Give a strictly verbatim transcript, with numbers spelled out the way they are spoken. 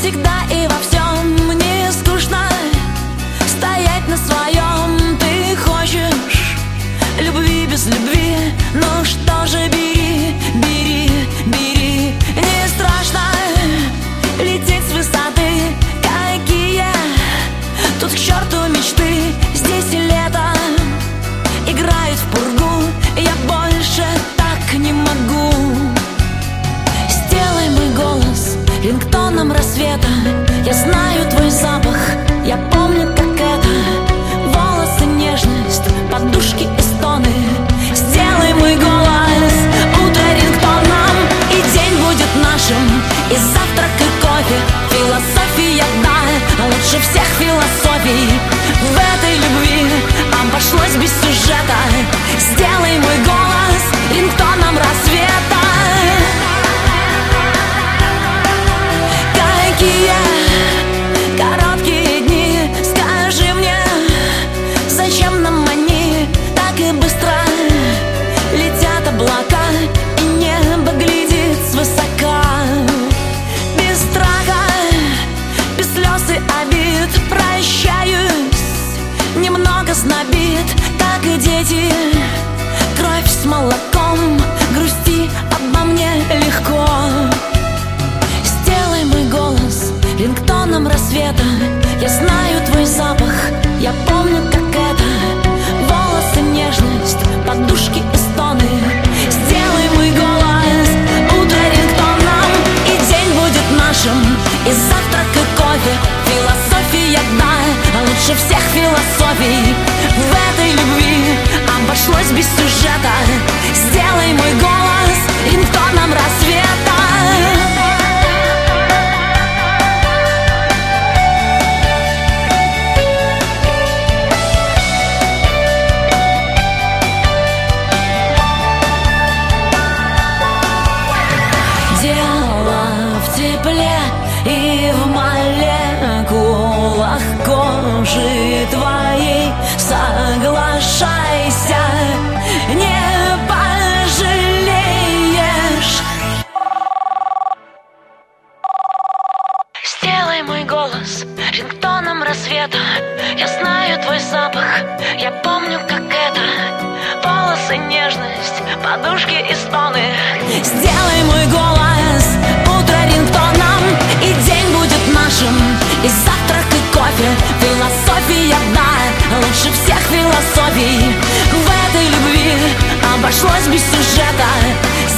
всегда и во всем не скучно стоять на своем. Ты хочешь любви без любви, ну что же, бери, бери, бери. Не страшно лететь с высоты, какие тут к черту мечты. Здесь лето играет в пургу, я больше так не могу. Сделай мой голос рингтоном рассвета. Я знаю твой запах, я помню, как это. Волосы, нежность, подушки и стоны. Сделай мой голос утро рингтоном, и день будет нашим, и завтрак, и кофе. Философия, да, лучше всех философий. В этой любви обошлось без сюжета. Сделай мой голос рингтоном рассвета. Какие короткие дни, скажи мне, зачем нам они так и быстро летят облака, и небо глядит свысока. Без страха, без слез и обид прощаюсь, немного знобит, как и дети. Кровь с молоком, грусти обо мне легко. Сделай мой голос рингтоном рассвета. Я знаю твой запах, я помню, как это. Волосы, нежность, подушки и стоны. Сделай мой голос утро рингтоном, и день будет нашим, и завтрак, и кофе. Философия, да, лучше всех философий. В этой любви обошлось без сюжета. Сделай мой голос рингтоном рассвета. Дело в тепле и в молекулах кожи твоей. Соглашайся, не пожалеешь. Сделай мой голос рингтоном рассвета. Я знаю твой запах, я помню, как это. Волосы, нежность, подушки и стоны. Сделай мой голос утро рингтоном, и день будет нашим, и завтрак, и кофе. Философия, да, лучше всех философий. В этой любви обошлось без сюжета.